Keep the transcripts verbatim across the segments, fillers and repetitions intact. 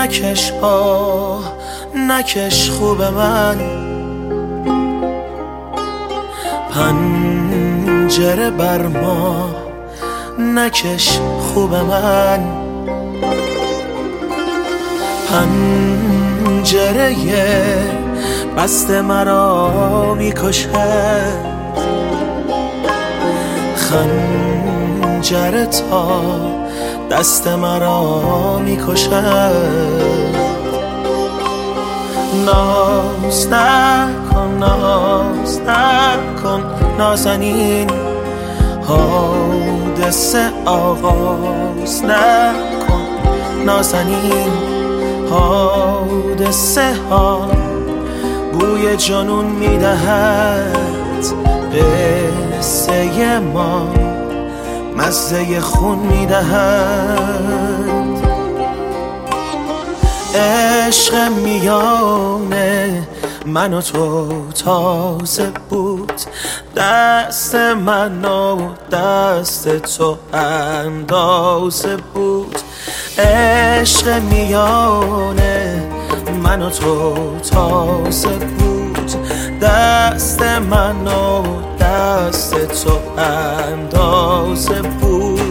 نکش آه نکش خوب من، پنجره بر ما نکش خوب من، پنجره بست مرا میکشد، خنجر تا دست مرا میکشد. ناز نکن ناز نکن نازنین، حادثه آغاز نکن نازنین، حادثه ها بوی جنون میدهد، قصه ما مزه خون میدهد. عشق میانه من و تو تازه بود، دست من و دست تو اندازه بود. عشق میانه من و تو تازه بود، دست من و دست تو اندازه بود.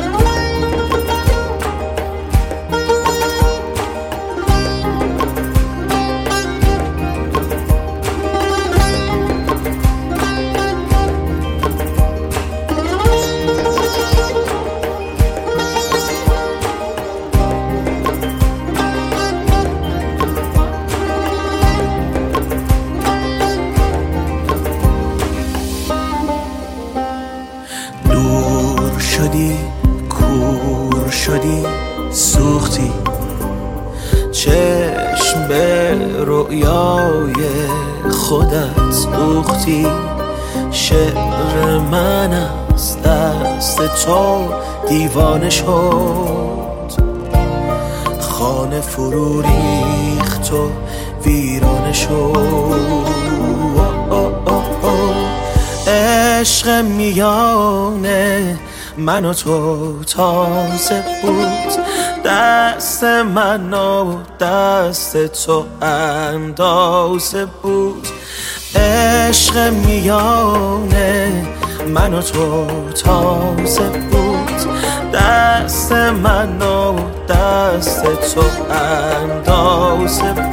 شدی کور شدی سوختی، چشم به رؤیای خودت دوختی. شعر من از دست تو دیوانه شد، خانه فرو ریخت و ویرانه شد. عشق میانه من و تو تازه بود، دست من و دست تو اندازه بود. عشق میانه من و تو تازه بود، دست من و دست تو اندازه بود.